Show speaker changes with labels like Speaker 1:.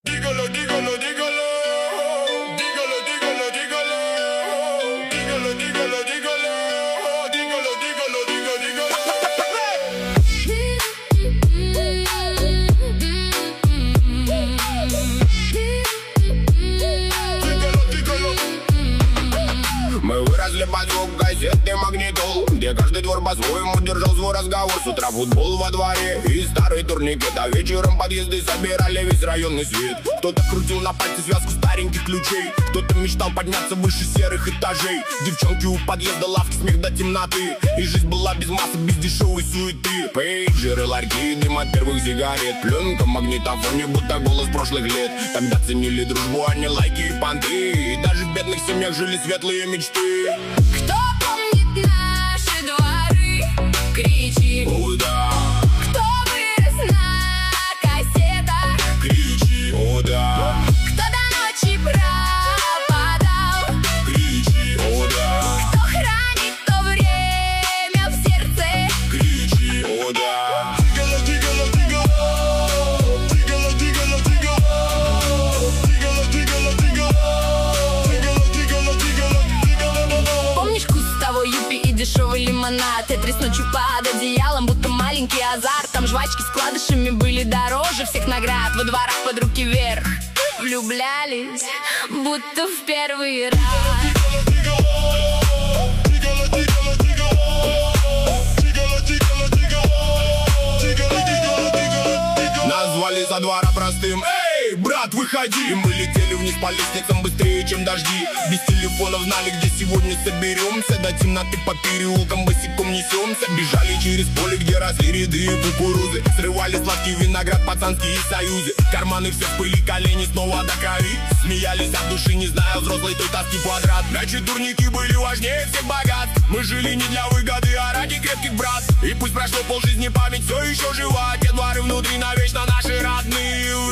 Speaker 1: Dígalo, dígalo, dígalo. Dígalo, dígalo, dígalo. Dígalo, dígalo, dígalo. Dígalo, dígalo, dígalo, dígalo. Мы выросли под звук кассетный магнитол, где каждый двор по-своему держал свой разговор. С утра футбол во дворе и старый турникет, а вечером подъезды собирали весь районный свет. Кто-то крутил на пальце связку стареньких ключей, кто-то мечтал подняться выше серых этажей. Девчонки у подъезда, лавки, смех до темноты, и жизнь была без масок, без дешевой суеты. Пейджеры, ларьки, дым от первых сигарет, пленка в магнитофоне, будто голос прошлых лет. Тогда ценили дружбу, а не лайки и понты, и даже в бедных семьях жили светлые мечты.
Speaker 2: Кто помнит наши дворы? Кричи.
Speaker 1: О, да.
Speaker 2: Кто вырос на кассетах?
Speaker 1: Кричи. О, да.
Speaker 2: Кто до ночи пропадал?
Speaker 1: Кричи. О, да.
Speaker 2: Кто хранит то время в сердце?
Speaker 1: Кричи. О, да. Dígalo, dígalo, dígalo. Dígalo, dígalo, dígalo. Dígalo, dígalo, dígalo. Dígalo, dígalo, dígalo.
Speaker 2: Помнишь вкус того юпи и дешевый лимонад? Тетрис ночью под одеялом, будто маленький азарт. Там жвачки с вкладышами были дороже всех наград. Во дворах под руки вверх влюблялись, будто в первый раз.
Speaker 1: Назвали со двора простым: эй, брат, выходи! И мы летели вниз по лестницам быстрее, чем дожди. Без телефонов знали, где сегодня соберемся. До темноты по переулкам босиком несемся. Бежали через поле, где росли ряды кукурузы. Срывали сладкий виноград, пацанские союзы. Карманы все в пыли, колени снова до крови. Смеялись от души, не зная взрослой той тоски квадрат. Значит, турники были важнее всех богат. Мы жили не для выгоды, а ради крепких брат. И пусть прошло полжизни, память все еще жива. Те дворы внутри навечно наши родные.